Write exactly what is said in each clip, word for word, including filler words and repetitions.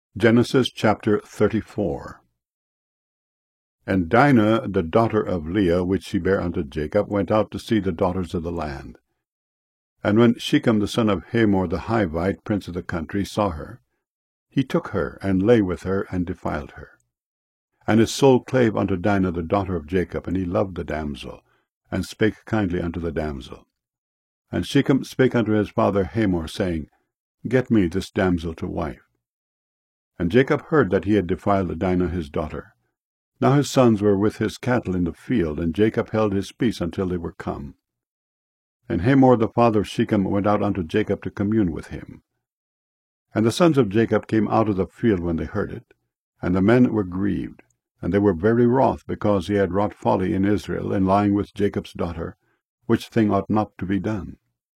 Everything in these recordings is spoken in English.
Genesis chapter thirty-four. And Dinah, the daughter of Leah, which she bare unto Jacob, went out to see the daughters of the land. And when Shechem the son of Hamor the Hivite, prince of the country, saw her, he took her, and lay with her, and defiled her. And his soul clave unto Dinah the daughter of Jacob, and he loved the damsel, and spake kindly unto the damsel. And Shechem spake unto his father Hamor, saying, Get me this damsel to wife. And Jacob heard that he had defiled Dinah his daughter. Now his sons were with his cattle in the field, and Jacob held his peace until they were come. And Hamor the father of Shechem went out unto Jacob to commune with him. And the sons of Jacob came out of the field when they heard it, and the men were grieved, and they were very wroth, because he had wrought folly in Israel, in lying with Jacob's daughter, which thing ought not to be done.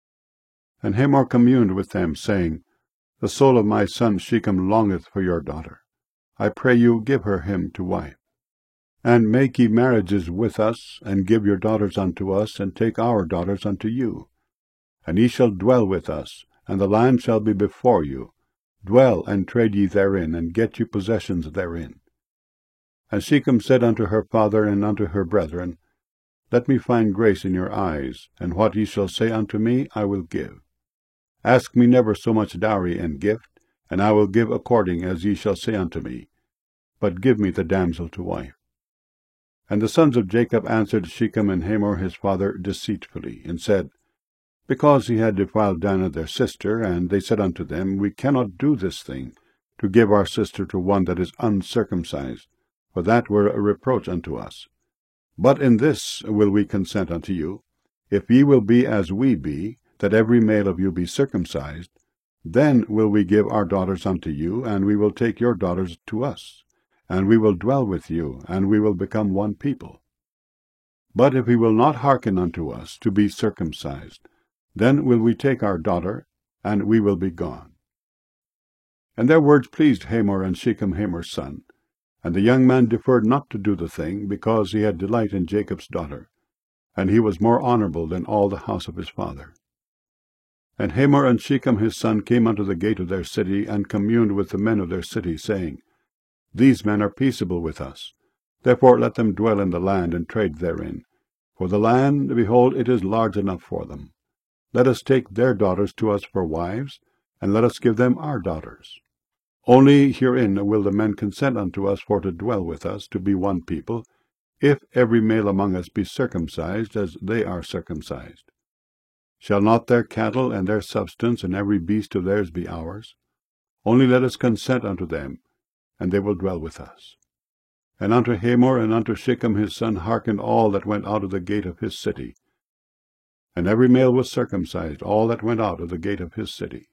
And Hamor communed with them, saying, The soul of my son Shechem longeth for your daughter. I pray you give her him to wife. And make ye marriages with us, and give your daughters unto us, and take our daughters unto you. And ye shall dwell with us, and the land shall be before you. Dwell and trade ye therein, and get you possessions therein. And Shechem said unto her father and unto her brethren, Let me find grace in your eyes, and what ye shall say unto me I will give. Ask me never so much dowry and gift, and I will give according as ye shall say unto me. But give me the damsel to wife. And the sons of Jacob answered Shechem and Hamor his father deceitfully, and said, Because he had defiled Dinah their sister, and they said unto them, We cannot do this thing, to give our sister to one that is uncircumcised, for that were a reproach unto us. But in this will we consent unto you, if ye will be as we be, that every male of you be circumcised, then will we give our daughters unto you, and we will take your daughters to us, and we will dwell with you, and we will become one people. But if he will not hearken unto us to be circumcised, then will we take our daughter, and we will be gone. And their words pleased Hamor and Shechem Hamor's son, and the young man deferred not to do the thing, because he had delight in Jacob's daughter, and he was more honorable than all the house of his father. And Hamor and Shechem his son came unto the gate of their city, and communed with the men of their city, saying, These men are peaceable with us. Therefore let them dwell in the land, and trade therein. For the land, behold, it is large enough for them. Let us take their daughters to us for wives, and let us give them our daughters. Only herein will the men consent unto us for to dwell with us, to be one people, if every male among us be circumcised, as they are circumcised. Shall not their cattle and their substance and every beast of theirs be ours? Only let us consent unto them, and they will dwell with us. And unto Hamor and unto Shechem his son hearkened all that went out of the gate of his city. And every male was circumcised, all that went out of the gate of his city.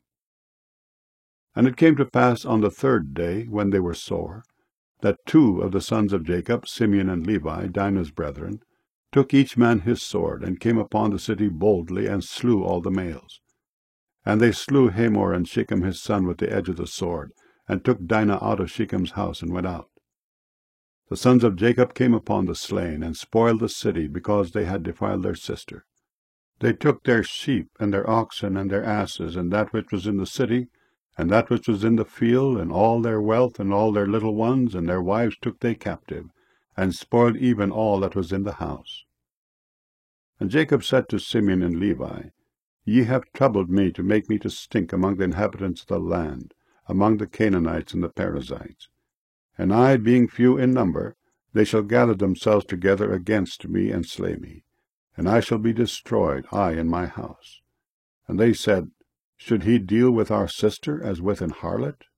And it came to pass on the third day, when they were sore, that two of the sons of Jacob, Simeon and Levi, Dinah's brethren, took each man his sword, and came upon the city boldly, and slew all the males. And they slew Hamor and Shechem his son with the edge of the sword, and took Dinah out of Shechem's house, and went out. The sons of Jacob came upon the slain, and spoiled the city, because they had defiled their sister. They took their sheep, and their oxen, and their asses, and that which was in the city, and that which was in the field, and all their wealth, and all their little ones, and their wives took they captive, and spoiled even all that was in the house. And Jacob said to Simeon and Levi, Ye have troubled me to make me to stink among the inhabitants of the land, among the Canaanites and the Perizzites. And I, being few in number, they shall gather themselves together against me, and slay me. And I shall be destroyed, I and my house. And they said, Should he deal with our sister as with an harlot?